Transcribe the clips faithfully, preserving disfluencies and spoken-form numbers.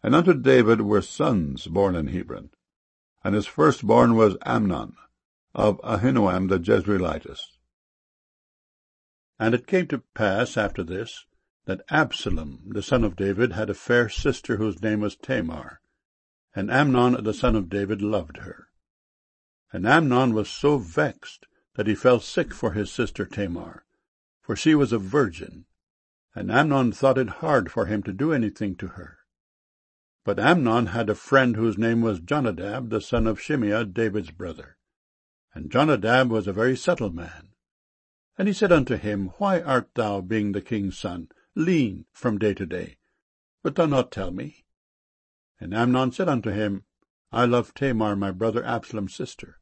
And unto David were sons born in Hebron, and his firstborn was Amnon, of Ahinoam the Jezreelitess. And it came to pass after this, that Absalom the son of David had a fair sister whose name was Tamar, and Amnon the son of David loved her. And Amnon was so vexed that he fell sick for his sister Tamar, for she was a virgin, and Amnon thought it hard for him to do anything to her. But Amnon had a friend whose name was Jonadab, the son of Shimeah, David's brother. And Jonadab was a very subtle man. And he said unto him, Why art thou, being the king's son, lean from day to day? Wilt thou not tell me? And Amnon said unto him, I love Tamar, my brother Absalom's sister.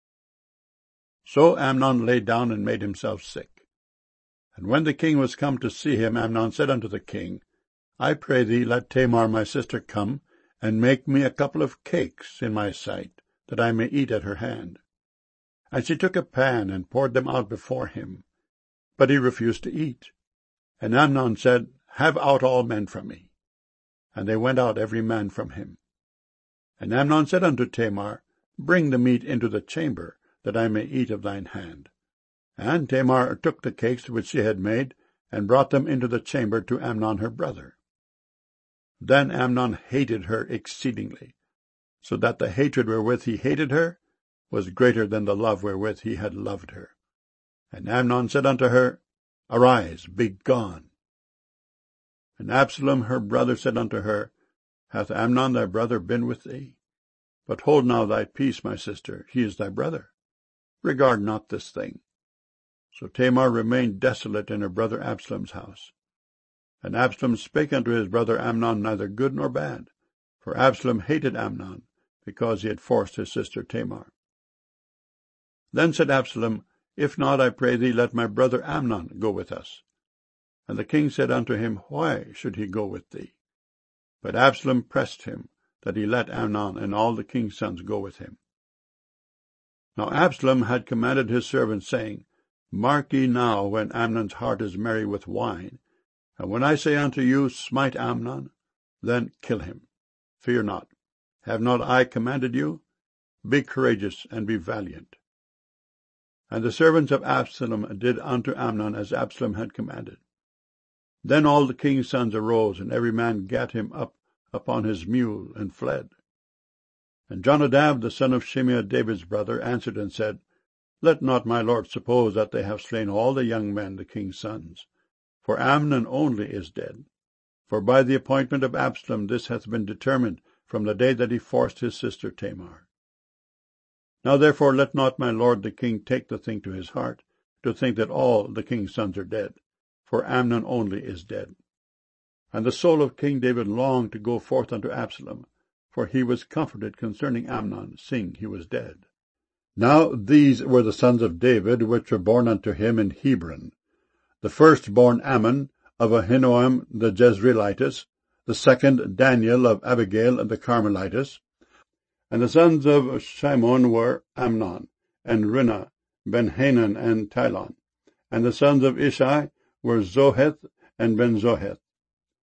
So Amnon lay down and made himself sick. And when the king was come to see him, Amnon said unto the king, I pray thee, let Tamar my sister come, and make me a couple of cakes in my sight, that I may eat at her hand. And she took a pan, and poured them out before him. But he refused to eat. And Amnon said, Have out all men from me. And they went out every man from him. And Amnon said unto Tamar, Bring the meat into the chamber, that I may eat of thine hand. And Tamar took the cakes which she had made, and brought them into the chamber to Amnon her brother. Then Amnon hated her exceedingly, so that the hatred wherewith he hated her was greater than the love wherewith he had loved her. And Amnon said unto her, Arise, be gone. And Absalom her brother said unto her, Hath Amnon thy brother been with thee? But hold now thy peace, my sister, he is thy brother. Regard not this thing. So Tamar remained desolate in her brother Absalom's house. And Absalom spake unto his brother Amnon neither good nor bad, for Absalom hated Amnon, because he had forced his sister Tamar. Then said Absalom, If not, I pray thee, let my brother Amnon go with us. And the king said unto him, Why should he go with thee? But Absalom pressed him, that he let Amnon and all the king's sons go with him. Now Absalom had commanded his servants, saying, Mark ye now when Amnon's heart is merry with wine, and when I say unto you, Smite Amnon, then kill him. Fear not. Have not I commanded you? Be courageous and be valiant. And the servants of Absalom did unto Amnon as Absalom had commanded. Then all the king's sons arose, and every man gat him up upon his mule, and fled. And Jonadab, the son of Shimeah, David's brother, answered and said, Let not my lord suppose that they have slain all the young men, the king's sons. For Amnon only is dead. For by the appointment of Absalom this hath been determined from the day that he forced his sister Tamar. Now therefore let not my lord the king take the thing to his heart, to think that all the king's sons are dead, for Amnon only is dead. And the soul of King David longed to go forth unto Absalom, for he was comforted concerning Amnon, seeing he was dead. Now these were the sons of David, which were born unto him in Hebron. The firstborn Ammon, of Ahinoam the Jezreelitess, the second Daniel of Abigail the Carmelitess. And the sons of Shimon were Amnon, and Rinnah, Ben-Hanan, and Tilon. And the sons of Ishai were Zoheth and Ben-Zoheth.